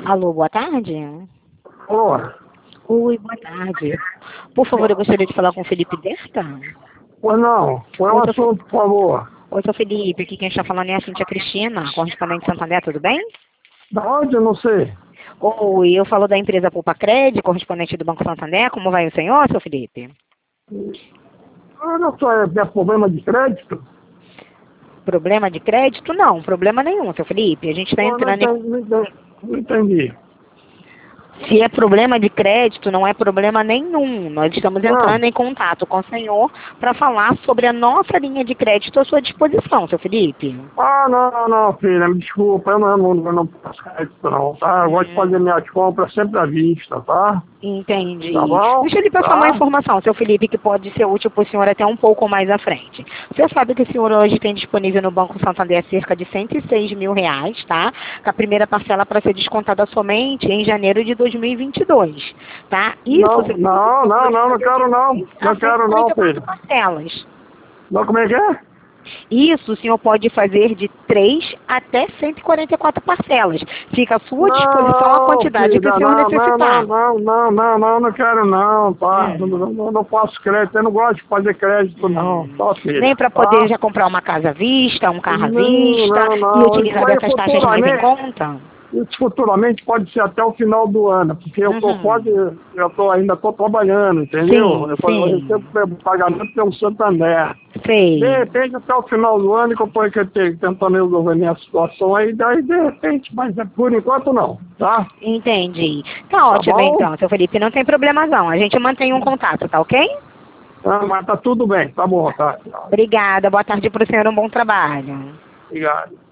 Alô, boa tarde. Ô, Oi, boa tarde. Por favor, eu gostaria de falar com o Felipe Berta. pois não, qual é o Oi, seu, assunto, por favor? Oi, seu Felipe, aqui quem está falando é a Cíntia Cristina, correspondente de Santander, tudo bem? Da onde? Eu não sei. Oi, eu falo da empresa Poupa Cred, correspondente do Banco Santander. Como vai o senhor, seu Felipe? Olha só, é problema de crédito? Problema de crédito? Não, problema nenhum, seu Felipe. A gente está Pô, não entrando em... entendi, não entendi. Se é problema de crédito, não é problema nenhum. Nós estamos Não, entrando em contato com o senhor para falar sobre a nossa linha de crédito à sua disposição, seu Felipe. não, filha, me desculpa, eu não faço crédito não, tá? Eu gosto de fazer minhas compras sempre à vista, tá? Tá Entendi. bom? Deixa eu lhe passar uma Tá? informação, seu Felipe, que pode ser útil para o senhor até um pouco mais à frente. Você sabe que o senhor hoje tem disponível no Banco Santander cerca de R$ 106 mil, tá? Com a primeira parcela para ser descontada somente em janeiro de 2022, tá? Isso, Não, seu Felipe, não, você não, pode não, não fazer quero de não, 3 a não quero não, 144 filho. parcelas. Não, como é que é? Isso o senhor pode fazer de 3 até 144 parcelas. Fica à sua disposição a Não, quantidade que o filha, senhor necessitar. não quero não, tá? Hum. Não faço crédito, eu não gosto de fazer crédito não, tá, Nem filha? para poder Tá? já comprar uma casa à vista, um carro à Não, vista não, e não, isso utilizar aí dessas taxas mais em futuramente, conta? isso futuramente pode ser até o final do ano, porque ainda tô trabalhando, entendeu? Sim, Eu sim. recebo pagamento pelo Santander. De Sei. repente, até o final do ano, que eu estou tentando resolver minha situação aí, daí de repente, mas por enquanto não, tá? Entendi. Tá Tá ótimo bom? então, seu Felipe. Não tem problema não. A gente mantém um contato, tá ok? Ah, mas tá tudo bem, tá bom, tá. Obrigada. Boa tarde para o senhor. Um bom trabalho. Obrigado.